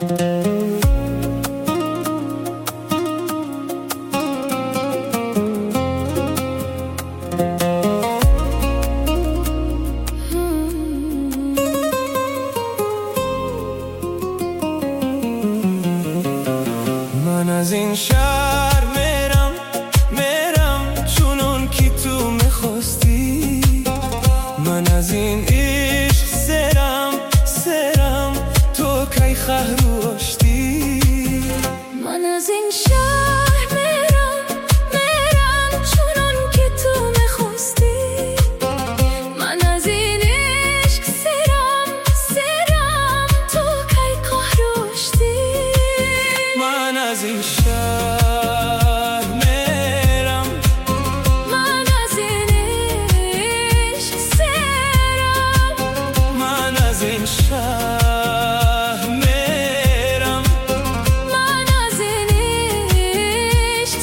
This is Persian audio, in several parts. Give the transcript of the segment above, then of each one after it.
من از این شهر میرم چونون که تو میخواستی. من از این عشق سرم تو کی خهروشتی. من از این شهر میرم چونون که تو میخواستی. من از این عشق سرم تو کی خهروشتی. من از این شهر میرم، من از این عشق سرم، من از این شهر میرم، من از این عشق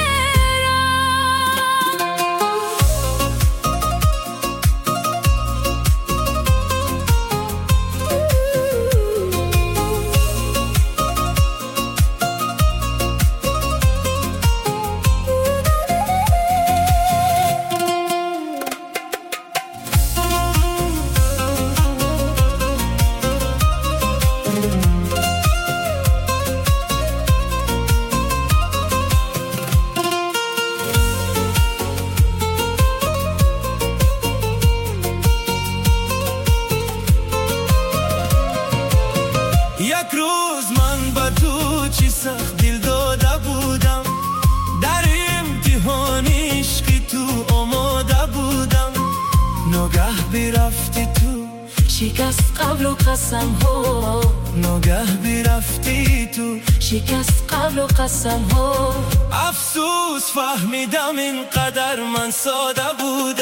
یک روز من با تو چی سخت دل داده بودم، در امتحان عشقی تو آماده بودم. ناگه برفتی تو شکست قبل و قسم ها، ناگه برفتی تو شکست قبل و قسم ها. افسوس فهمیدم اینقدر من ساده بودم.